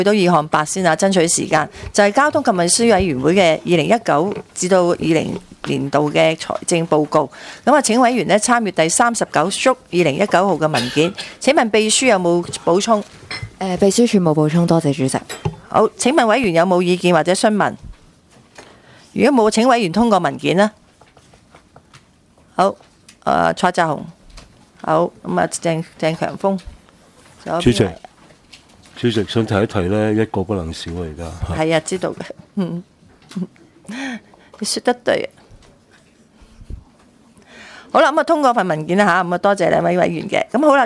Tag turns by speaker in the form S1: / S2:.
S1: 去到2項8先啊，爭取時間就係交通及運輸委員會嘅2019至到20年度嘅財政報告。咁啊，請委員呢參閱第39縮2019號嘅文件。請問秘書有冇補充？
S2: 秘書處冇補充，多謝主席。
S1: 好，請問委員有冇意見或者詢問？如果冇，請委員通過文件啦。好，蔡澤雄，好，咁啊，鄭強鋒。
S3: 主席想提一提呢，一個不能少啊！而家
S1: 係啊，知道嘅。你說得對。好啦，咁啊，通過份文件啦嚇，咁啊，多謝兩位委員嘅。咁好啦，